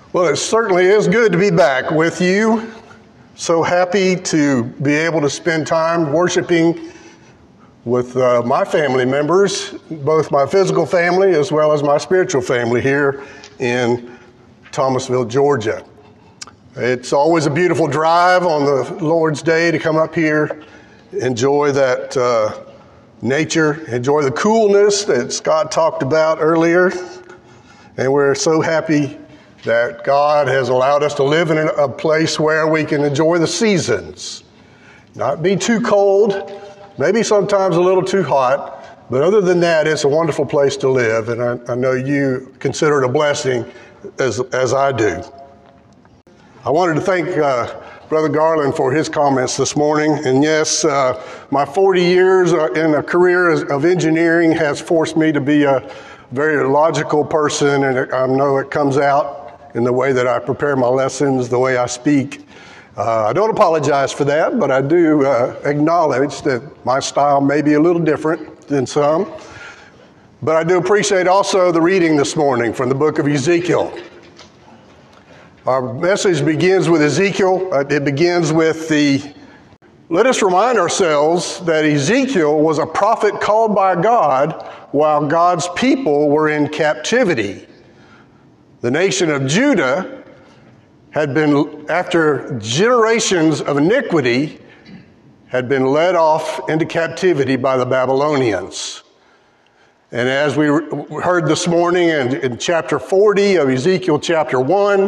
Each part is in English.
Well, it certainly is good to be back with you. So happy to be able to spend time worshiping with my family members, both my physical family as well as my spiritual family here in Thomasville, Georgia. It's always a beautiful drive on the Lord's Day to come up here, enjoy that nature, enjoy the coolness that Scott talked about earlier. And we're so happy that God has allowed us to live in a place where we can enjoy the seasons. Not be too cold, maybe sometimes a little too hot, but other than that, it's a wonderful place to live, and I know you consider it a blessing as I do. I wanted to thank Brother Garland for his comments this morning, and yes, my 40 years in a career of engineering has forced me to be a very logical person, and I know it comes out in the way that I prepare my lessons, the way I speak. I don't apologize for that, but I do acknowledge that my style may be a little different than some. But I do appreciate also the reading this morning from the book of Ezekiel. Our message begins with Ezekiel. It begins with let us remind ourselves that Ezekiel was a prophet called by God while God's people were in captivity. The nation of Judah had been, after generations of iniquity, had been led off into captivity by the Babylonians. And as we heard this morning in chapter 40 of Ezekiel chapter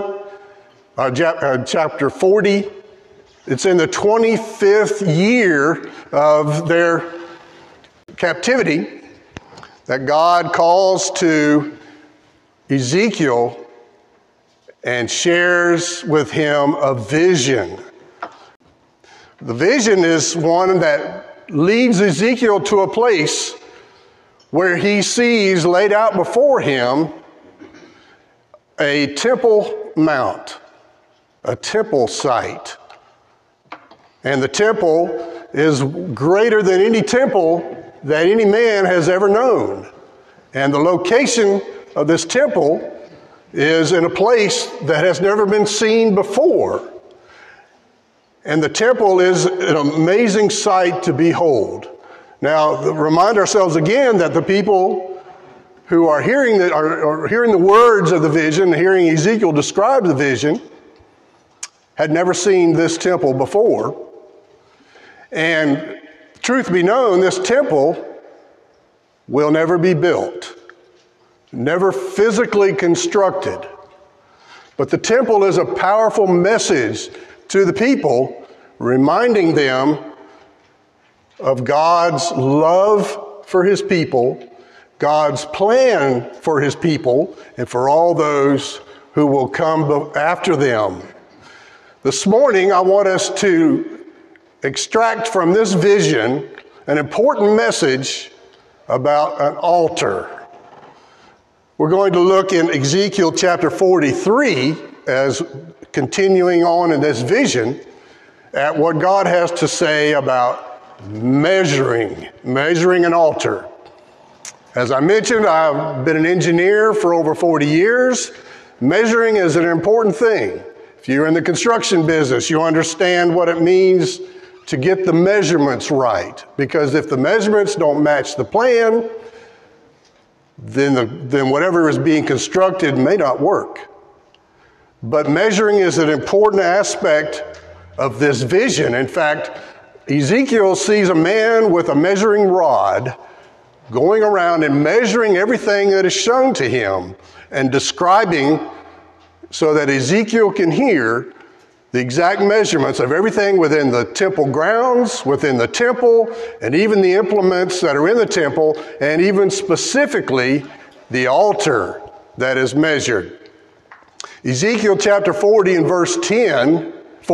40, it's in the 25th year of their captivity that God calls to Ezekiel and shares with him a vision. The vision is one that leads Ezekiel to a place where he sees laid out before him a temple mount, a temple site. And the temple is greater than any temple that any man has ever known. And the location of this temple is in a place that has never been seen before. And the temple is an amazing sight to behold. Now, remind ourselves again that the people who are hearing the words of the vision, hearing Ezekiel describe the vision, had never seen this temple before. And truth be known, this temple will never be built, never physically constructed. But the temple is a powerful message to the people, reminding them of God's love for his people, God's plan for his people, and for all those who will come after them. This morning, I want us to extract from this vision an important message about an altar. We're going to look in Ezekiel chapter 43, as continuing on in this vision, at what God has to say about measuring an altar. As I mentioned, I've been an engineer for over 40 years. Measuring is an important thing. If you're in the construction business, you understand what it means to get the measurements right. Because if the measurements don't match the plan, then whatever is being constructed may not work. But measuring is an important aspect of this vision. In fact, Ezekiel sees a man with a measuring rod going around and measuring everything that is shown to him and describing so that Ezekiel can hear the exact measurements of everything within the temple grounds, within the temple, and even the implements that are in the temple, and even specifically the altar that is measured. Ezekiel chapter 43 and verse 10,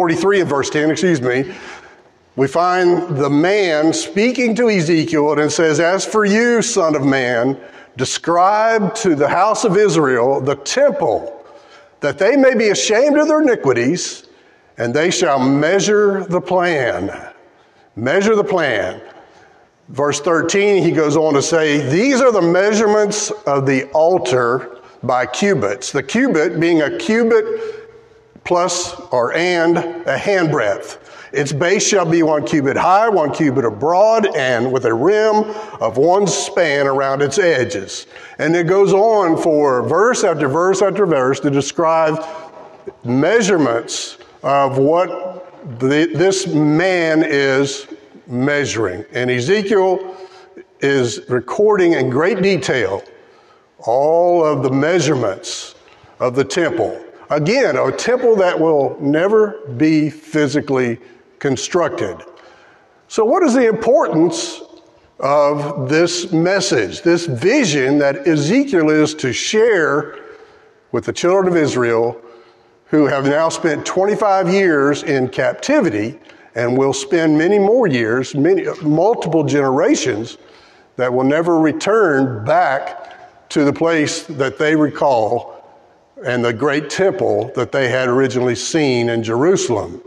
we find the man speaking to Ezekiel, and it says, "As for you, son of man, describe to the house of Israel the temple, that they may be ashamed of their iniquities, and they shall measure the plan." Measure the plan. Verse 13, he goes on to say, "These are the measurements of the altar by cubits. The cubit being a cubit plus or and a handbreadth. Its base shall be 1 cubit high, 1 cubit broad, and with a rim of 1 span around its edges. And it goes on for verse after verse after verse to describe measurements of what this man is measuring. And Ezekiel is recording in great detail all of the measurements of the temple. Again, a temple that will never be physically constructed. So what is the importance of this message, this vision that Ezekiel is to share with the children of Israel who have now spent 25 years in captivity and will spend many more years, multiple generations, that will never return back to the place that they recall and the great temple that they had originally seen in Jerusalem.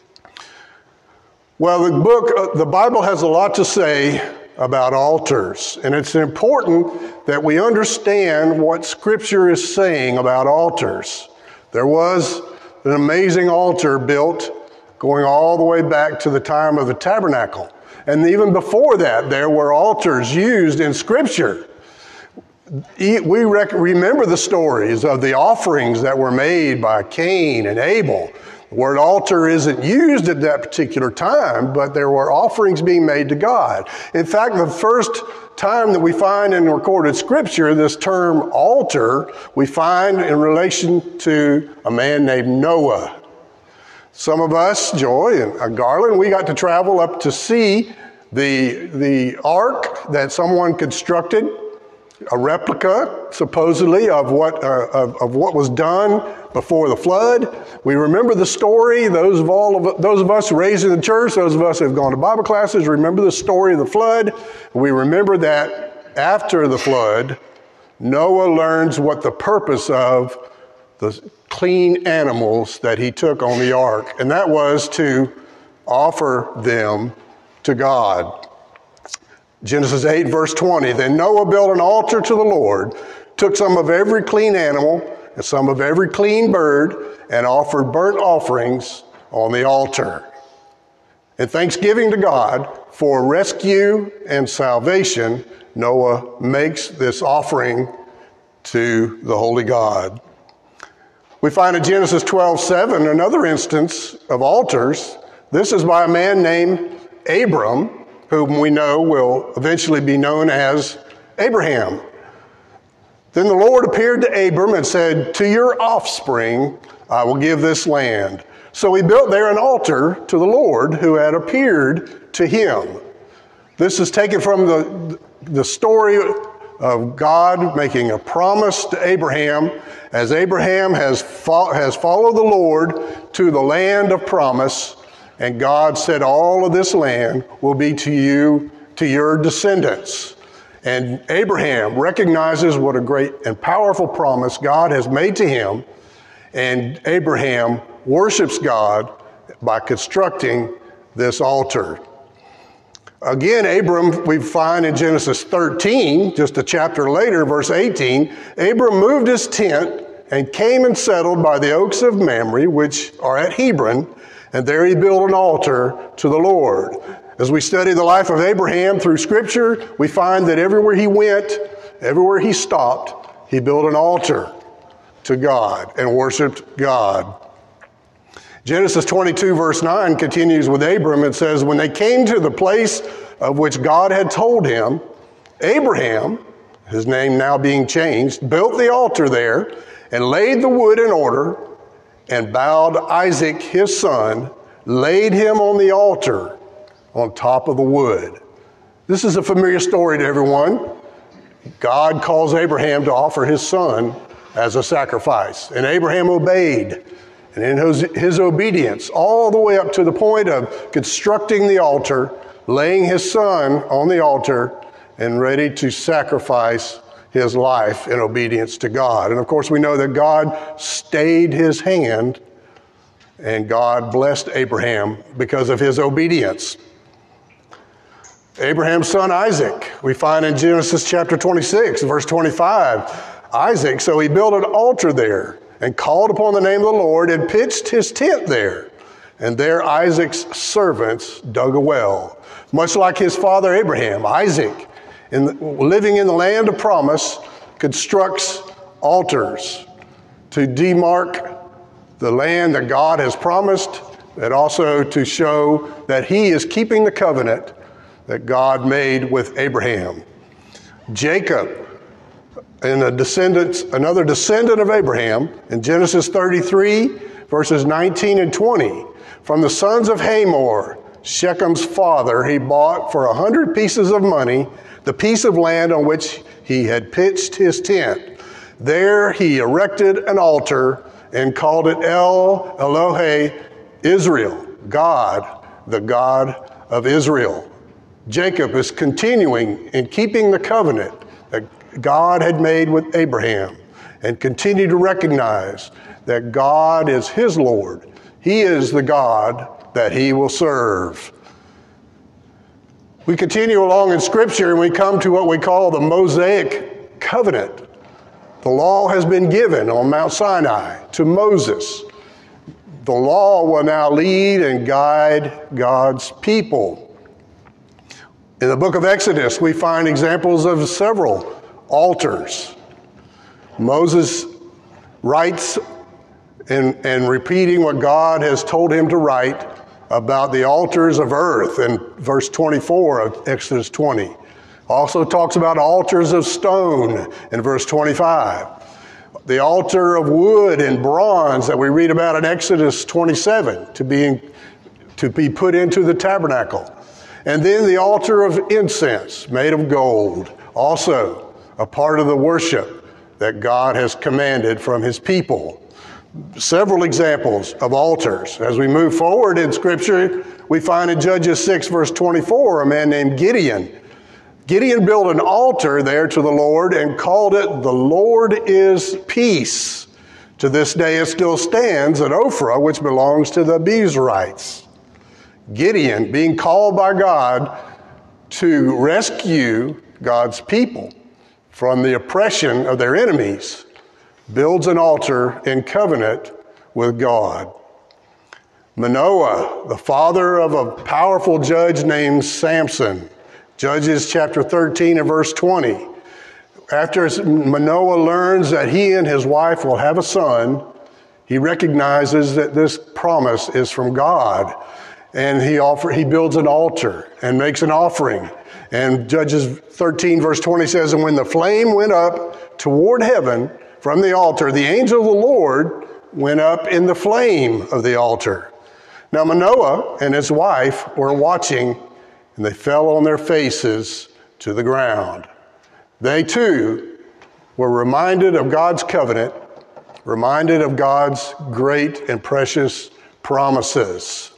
Well, the Bible has a lot to say about altars, and it's important that we understand what Scripture is saying about altars. There was an amazing altar built going all the way back to the time of the tabernacle. And even before that, there were altars used in Scripture. We remember the stories of the offerings that were made by Cain and Abel. The word altar isn't used at that particular time, but there were offerings being made to God. In fact, the first time that we find in recorded Scripture this term altar, we find in relation to a man named Noah. Some of us, Joy and Garland, we got to travel up to see the ark that someone constructed, a replica, supposedly, of what was done before the flood. We remember the story. Those of us raised in the church, those of us who have gone to Bible classes, remember the story of the flood. We remember that after the flood, Noah learns what the purpose of the clean animals that he took on the ark, and that was to offer them to God. Genesis 8, verse 20, then Noah built an altar to the Lord, took some of every clean animal and some of every clean bird, and offered burnt offerings on the altar. In thanksgiving to God for rescue and salvation, Noah makes this offering to the holy God. We find in Genesis 12:7 another instance of altars. This is by a man named Abram, whom we know will eventually be known as Abraham. Then the Lord appeared to Abram and said, to your offspring I will give this land. So he built there an altar to the Lord who had appeared to him. This is taken from the story of God making a promise to Abraham as Abraham has followed the Lord to the land of promise. And God said, all of this land will be to you, to your descendants. And Abraham recognizes what a great and powerful promise God has made to him. And Abraham worships God by constructing this altar. Again, Abram, we find in Genesis 13, just a chapter later, verse 18, Abram moved his tent and came and settled by the oaks of Mamre, which are at Hebron, and there he built an altar to the Lord. As we study the life of Abraham through Scripture, we find that everywhere he went, everywhere he stopped, he built an altar to God and worshiped God. Genesis 22 verse 9 continues with Abram. It says, when they came to the place of which God had told him, Abraham, his name now being changed, built the altar there and laid the wood in order and bowed Isaac, his son, laid him on the altar on top of the wood. This is a familiar story to everyone. God calls Abraham to offer his son as a sacrifice, and Abraham obeyed. And in his obedience, all the way up to the point of constructing the altar, laying his son on the altar, and ready to sacrifice his life in obedience to God. And of course, we know that God stayed his hand, and God blessed Abraham because of his obedience. Abraham's son Isaac, we find in Genesis chapter 26, verse 25, Isaac, so he built an altar there and called upon the name of the Lord and pitched his tent there. And there Isaac's servants dug a well. Much like his father Abraham, Isaac, living in the land of promise, constructs altars to demark the land that God has promised, and also to show that he is keeping the covenant that God made with Abraham. Jacob, and another descendant of Abraham, in Genesis 33, verses 19 and 20, from the sons of Hamor, Shechem's father, he bought for 100 pieces of money the piece of land on which he had pitched his tent. There he erected an altar and called it El Elohe Israel, God, the God of Israel. Jacob is continuing in keeping the covenant that God had made with Abraham and continue to recognize that God is his Lord. He is the God that he will serve. We continue along in Scripture and we come to what we call the Mosaic covenant. The law has been given on Mount Sinai to Moses. The law will now lead and guide God's people. In the book of Exodus, we find examples of several altars. Moses writes and repeating what God has told him to write about the altars of earth in verse 24 of Exodus 20. Also talks about altars of stone in verse 25. The altar of wood and bronze that we read about in Exodus 27 to be put into the tabernacle. And then the altar of incense made of gold, also a part of the worship that God has commanded from his people. Several examples of altars. As we move forward in Scripture, we find in Judges 6, verse 24, a man named Gideon. Gideon built an altar there to the Lord and called it, "The Lord is Peace." To this day it still stands at Ophrah, which belongs to the Abiezrites. Gideon, being called by God to rescue God's people from the oppression of their enemies, builds an altar in covenant with God. Manoah, the father of a powerful judge named Samson, Judges chapter 13 and verse 20. After Manoah learns that he and his wife will have a son, he recognizes that this promise is from God. And he builds an altar and makes an offering. And Judges 13 verse 20 says, "And when the flame went up toward heaven from the altar, the angel of the Lord went up in the flame of the altar." Now Manoah and his wife were watching, and they fell on their faces to the ground. They too were reminded of God's covenant, reminded of God's great and precious promises.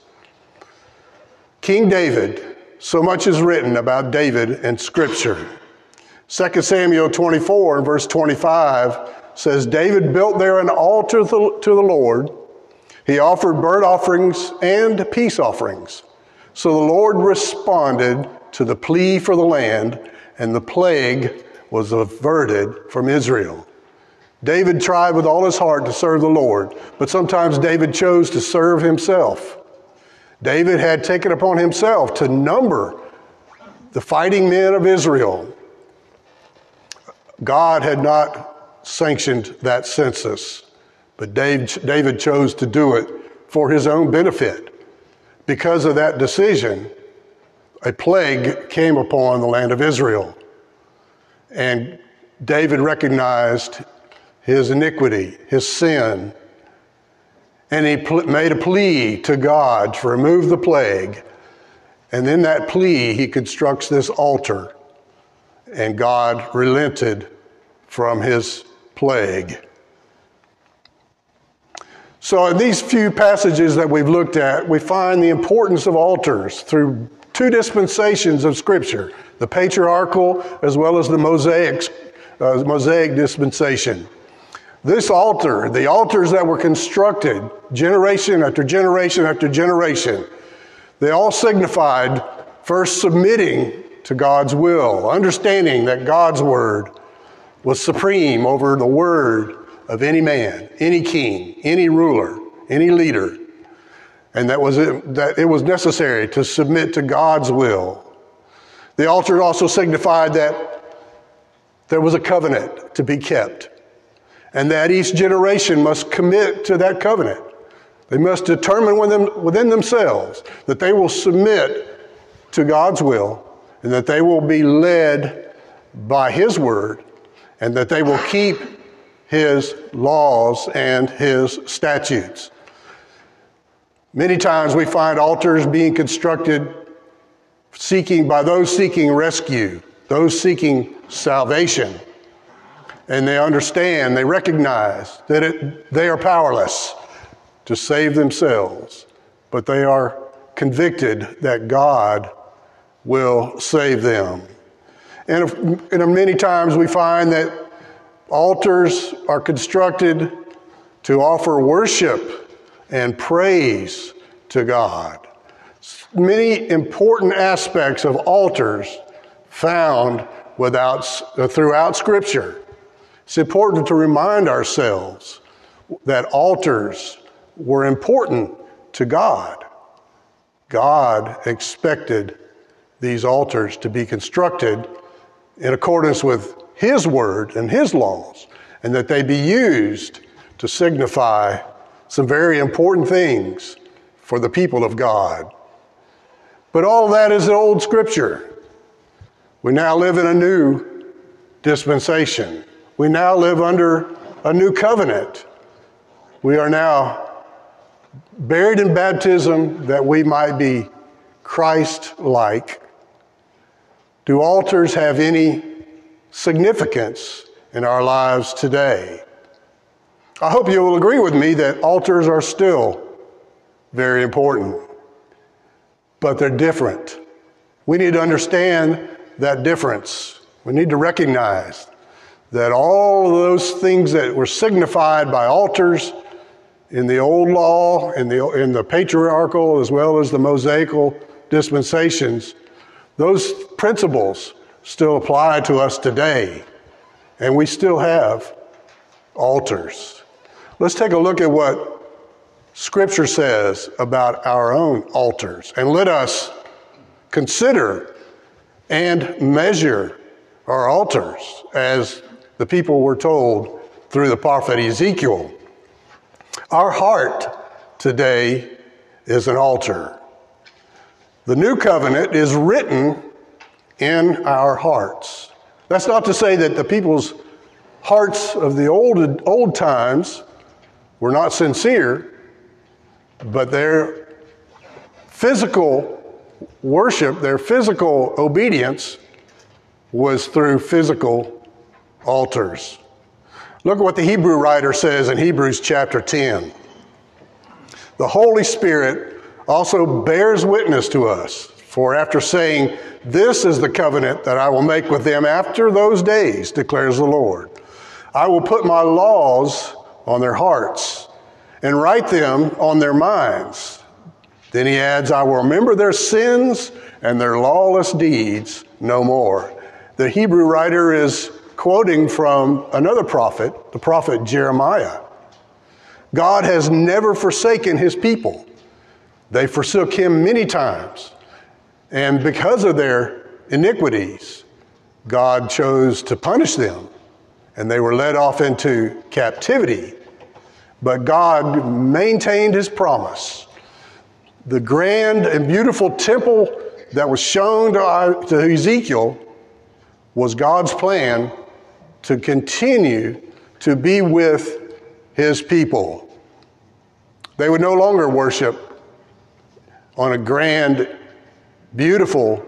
King David, so much is written about David in Scripture. 2 Samuel 24 and verse 25 says, "David built there an altar to the Lord. He offered burnt offerings and peace offerings. So the Lord responded to the plea for the land, and the plague was averted from Israel." David tried with all his heart to serve the Lord, but sometimes David chose to serve himself. David had taken upon himself to number the fighting men of Israel. God had not sanctioned that census, but David chose to do it for his own benefit. Because of that decision, a plague came upon the land of Israel. And David recognized his iniquity, his sin, and he made a plea to God to remove the plague. And in that plea, he constructs this altar, and God relented from his plague. So in these few passages that we've looked at, we find the importance of altars through two dispensations of Scripture, the patriarchal as well as the Mosaic dispensation. This altar, the altars that were constructed generation after generation after generation, they all signified first submitting to God's will, understanding that God's word was supreme over the word of any man, any king, any ruler, any leader, and that it was necessary to submit to God's will. The altar also signified that there was a covenant to be kept, and that each generation must commit to that covenant. They must determine within themselves that they will submit to God's will, and that they will be led by His word, and that they will keep His laws and His statutes. Many times we find altars being constructed by those seeking rescue, those seeking salvation. And they recognize that they are powerless to save themselves, but they are convicted that God will save them. And many times we find that altars are constructed to offer worship and praise to God. Many important aspects of altars found throughout Scripture. It's important to remind ourselves that altars were important to God. God expected these altars to be constructed in accordance with His word and His laws, and that they be used to signify some very important things for the people of God. But all of that is old Scripture. We now live in a new dispensation. We now live under a new covenant. We are now buried in baptism that we might be Christ-like. Do altars have any significance in our lives today? I hope you will agree with me that altars are still very important, but they're different. We need to understand that difference. We need to recognize that all of those things that were signified by altars in the old law, in the patriarchal as well as the Mosaical dispensations, those principles still apply to us today, and we still have altars. Let's take a look at what Scripture says about our own altars, and let us consider and measure our altars as the people were told through the prophet Ezekiel. Our heart today is an altar. The new covenant is written in our hearts. That's not to say that the people's hearts of the old times were not sincere, but their physical worship, their physical obedience was through physical altars. Look at what the Hebrew writer says in Hebrews chapter 10. The Holy Spirit also bears witness to us, for after saying, "This is the covenant that I will make with them after those days, declares the Lord. I will put my laws on their hearts and write them on their minds." Then he adds, "I will remember their sins and their lawless deeds no more." The Hebrew writer is quoting from another prophet, the prophet Jeremiah. God has never forsaken His people. They forsook Him many times. And because of their iniquities, God chose to punish them, and they were led off into captivity. But God maintained His promise. The grand and beautiful temple that was shown to Ezekiel was God's plan to continue to be with His people. They would no longer worship on a grand, beautiful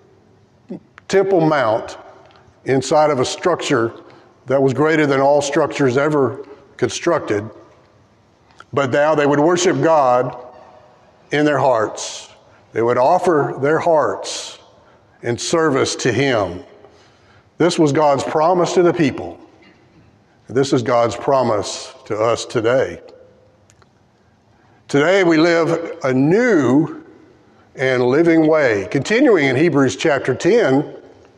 Temple Mount inside of a structure that was greater than all structures ever constructed. But now they would worship God in their hearts. They would offer their hearts in service to Him. This was God's promise to the people. This is God's promise to us today. Today we live a new and living way. Continuing in Hebrews chapter 10,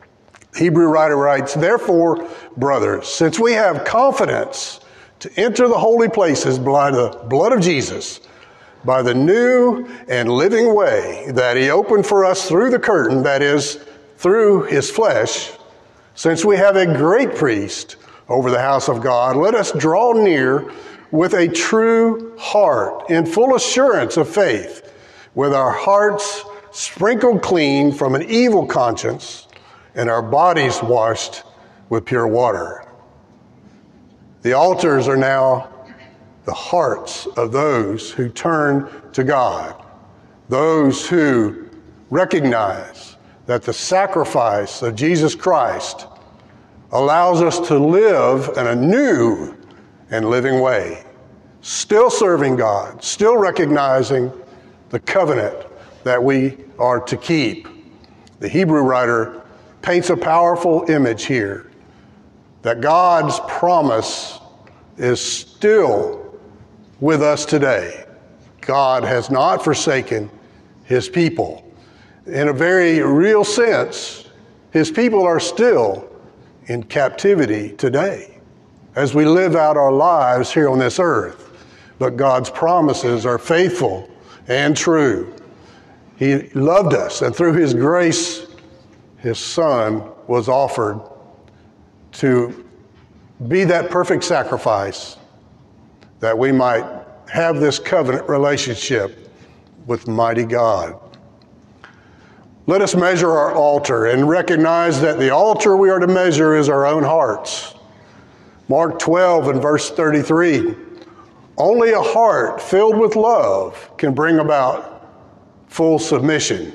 Hebrew writer writes, "Therefore, brothers, since we have confidence to enter the holy places by the blood of Jesus, by the new and living way that he opened for us through the curtain, that is, through his flesh, since we have a great priest over the house of God, let us draw near with a true heart, in full assurance of faith, with our hearts sprinkled clean from an evil conscience and our bodies washed with pure water." The altars are now the hearts of those who turn to God, those who recognize that the sacrifice of Jesus Christ allows us to live in a new and living way, still serving God, still recognizing the covenant that we are to keep. The Hebrew writer paints a powerful image here that God's promise is still with us today. God has not forsaken his people. In a very real sense, his people are still in captivity today as we live out our lives here on this earth. But God's promises are faithful and true. He loved us, and through his grace, his Son was offered to be that perfect sacrifice that we might have this covenant relationship with mighty God. Let us measure our altar and recognize that the altar we are to measure is our own hearts. Mark 12 and verse 33, "Only a heart filled with love can bring about full submission."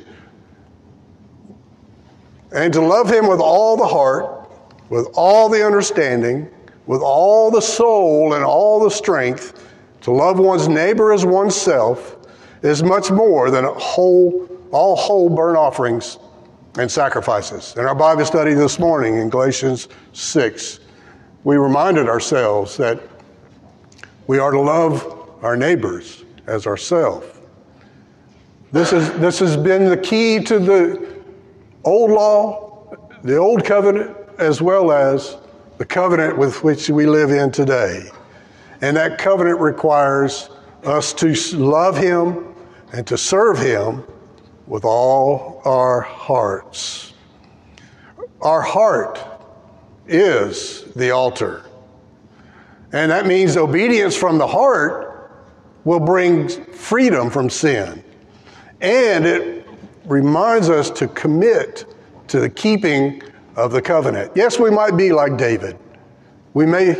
And to love him with all the heart, with all the understanding, with all the soul and all the strength, to love one's neighbor as oneself, is much more than all whole burnt offerings and sacrifices. In our Bible study this morning in Galatians 6, we reminded ourselves that we are to love our neighbors as ourselves. This has been the key to the old law, the old covenant, as well as the covenant with which we live in today. And that covenant requires us to love him and to serve him with all our hearts. Our heart is the altar. And that means obedience from the heart will bring freedom from sin. And it reminds us to commit to the keeping of the covenant. Yes, we might be like David. We may,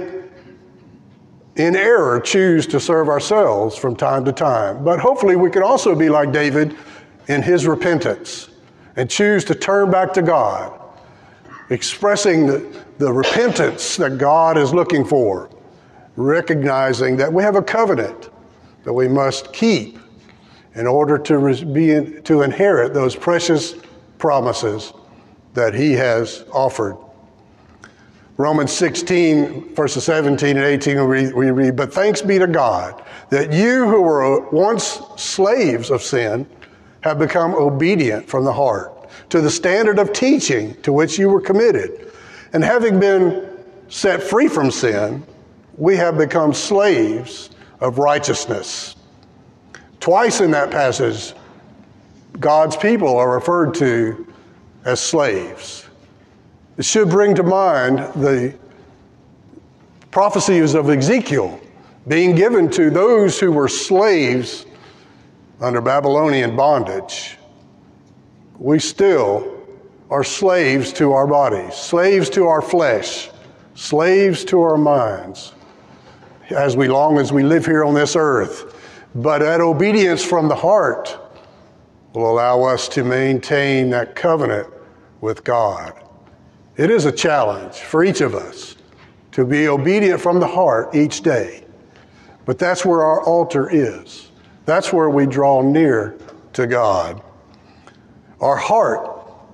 in error, choose to serve ourselves from time to time. But hopefully we can also be like David in his repentance and choose to turn back to God, expressing the repentance that God is looking for, recognizing that we have a covenant that we must keep in order to inherit those precious promises that he has offered. Romans 16, verses 17 and 18, we read, "But thanks be to God that you who were once slaves of sin have become obedient from the heart to the standard of teaching to which you were committed. And having been set free from sin, we have become slaves of righteousness." Twice in that passage, God's people are referred to as slaves. It should bring to mind the prophecies of Ezekiel being given to those who were slaves under Babylonian bondage. We still are slaves to our bodies, slaves to our flesh, slaves to our minds, as long as we live here on this earth. But that obedience from the heart will allow us to maintain that covenant with God. It is a challenge for each of us to be obedient from the heart each day. But that's where our altar is. That's where we draw near to God. Our heart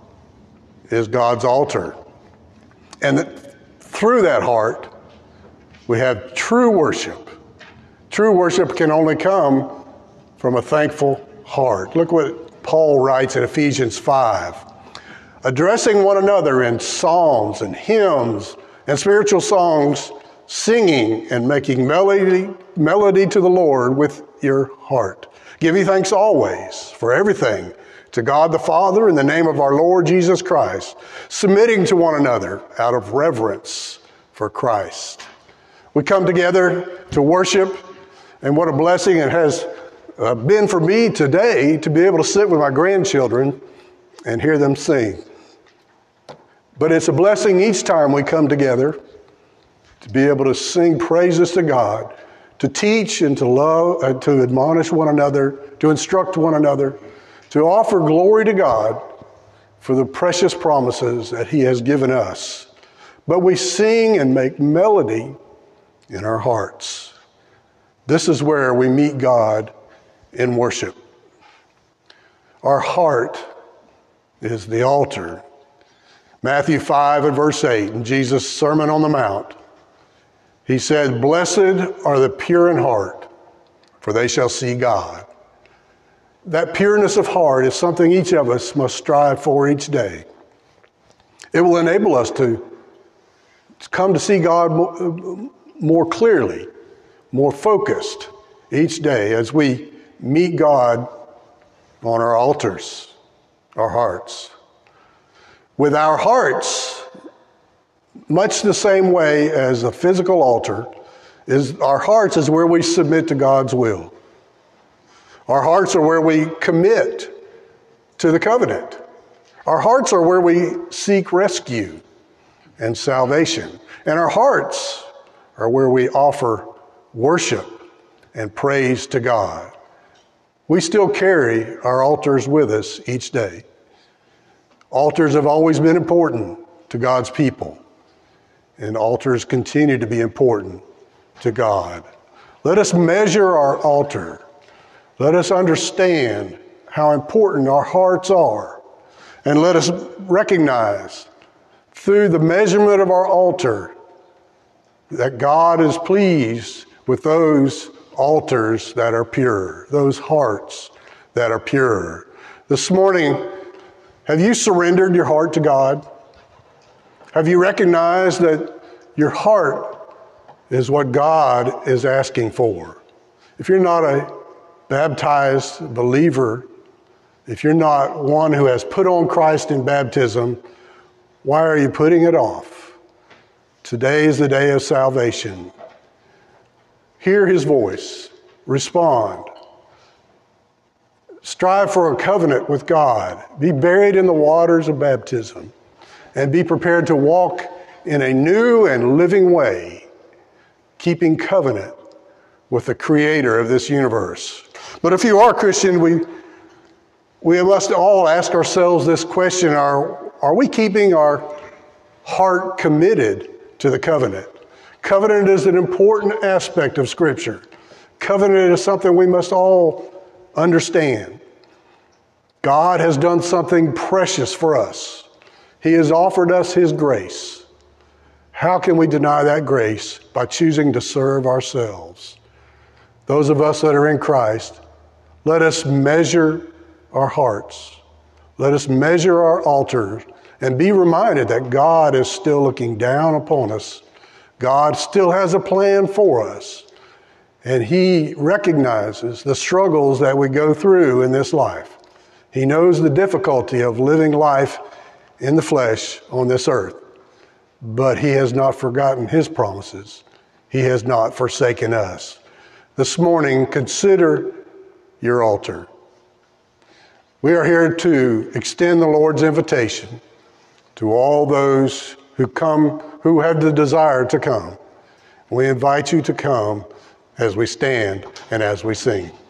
is God's altar. And through that heart, we have true worship. True worship can only come from a thankful heart. Look what Paul writes in Ephesians 5. addressing one another in psalms and hymns and spiritual songs, singing and making melody to the Lord with your heart. Giving thanks always for everything to God the Father in the name of our Lord Jesus Christ, submitting to one another out of reverence for Christ. We come together to worship, and what a blessing it has been for me today to be able to sit with my grandchildren and hear them sing. But it's a blessing each time we come together to be able to sing praises to God, to teach and to love, to admonish one another, to instruct one another, to offer glory to God for the precious promises that He has given us. But we sing and make melody in our hearts. This is where we meet God in worship. Our heart is the altar. Matthew 5 and verse 8, in Jesus' Sermon on the Mount, He said, "Blessed are the pure in heart, for they shall see God." That pureness of heart is something each of us must strive for each day. It will enable us to come to see God more clearly, more focused each day as we meet God on our altars, our hearts. With our hearts, much the same way as a physical altar, our hearts is where we submit to God's will. Our hearts are where we commit to the covenant. Our hearts are where we seek rescue and salvation. And our hearts are where we offer worship and praise to God. We still carry our altars with us each day. Altars have always been important to God's people, and altars continue to be important to God. Let us measure our altar. Let us understand how important our hearts are, and let us recognize through the measurement of our altar that God is pleased with those altars that are pure, those hearts that are pure. This morning, have you surrendered your heart to God? Have you recognized that your heart is what God is asking for? If you're not a baptized believer, if you're not one who has put on Christ in baptism, why are you putting it off? Today is the day of salvation. Hear His voice. Respond. Strive for a covenant with God. Be buried in the waters of baptism, and be prepared to walk in a new and living way, keeping covenant with the Creator of this universe. But if you are a Christian, we must all ask ourselves this question: are we keeping our heart committed to the covenant? Covenant is an important aspect of Scripture. Covenant is something we must all understand. God has done something precious for us. He has offered us His grace. How can we deny that grace? By choosing to serve ourselves. Those of us that are in Christ, let us measure our hearts. Let us measure our altars and be reminded that God is still looking down upon us. God still has a plan for us. And He recognizes the struggles that we go through in this life. He knows the difficulty of living life in the flesh on this earth. But He has not forgotten His promises. He has not forsaken us. This morning, consider your altar. We are here to extend the Lord's invitation to all those who come, who have the desire to come. We invite you to come as we stand and as we sing.